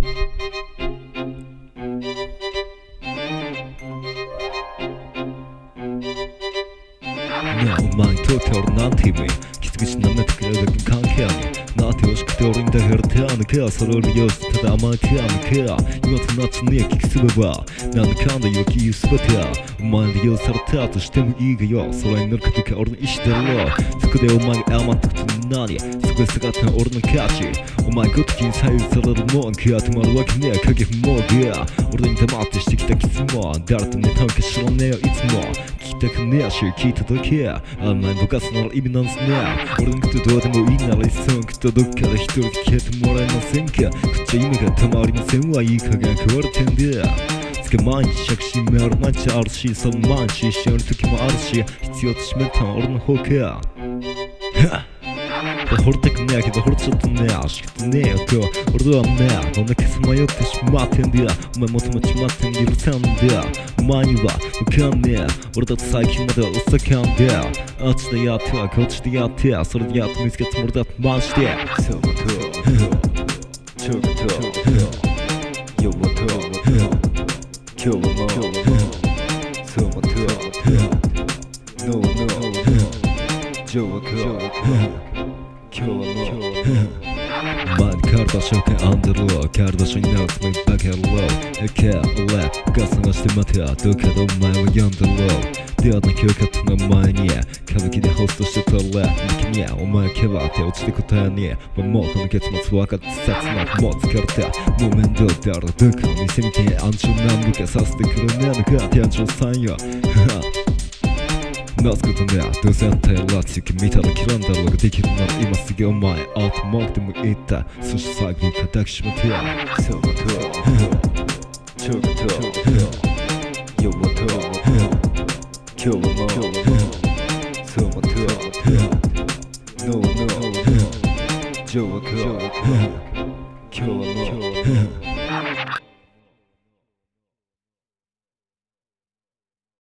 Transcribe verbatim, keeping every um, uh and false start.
ねえお前にとって俺なんて意味きつくしなめてくれるだけ関係あるなってほしくて俺にだけら手を抜けそれを利用してただ甘い手を抜け今と夏に聞きすればなんだかんだ言う気すべてお前に利用されたとしてもいいがよそれに乗ることか俺の意志だろうそこでお前が甘ったことに何そこへ下がった俺の価値お前ごときに左右されるもん気が止まるわけねえ影不毛が俺に黙ってしてきたキスも誰と寝たんか知らねえよいつも聞きたくねえし聞いただけあんまりぼかすなら意味なんすね俺のことどうでもいいならいっそのことどっかで一人で消えてもらえませんかこっちは意味がたまりませんわいい加減食われてんだつか毎日着信メール毎日あるしその毎日一緒の時もあるし必要としめたのは俺の方か惚れたくねえけど惚れちゃったねえ仕方ねえよと俺はねどんだけさまよってしまってんだお前求めちまってん許せんだお前にはわかんねえ俺だって最近までは嘘かんだあっちでやってはこっちでやってそれでやっと見つけたつもりだってマジでそうとちょっとよと今日はもうそうと No no ジョーク今日はもうお前に体紹介アンダロー体所になるつもりバカ野郎えけ俺が探して待てどっかでお前は呼んだろう出会った今日かって名前に歌舞伎でホストしてたら右にお前けば手落ちて答えにもうこの結末分かって切なくもう疲れたもう面倒だろどっか見せみて暗証何度かさせてくれねえのか店長さんよなすことねどうせあんたやらつき見たら嫌んだろうができるなら今すぐお前アウトモークでも言ったそして最後に固くしまってやそうとちょっとよわと今日はもうそうと No no ジョーク今日はもう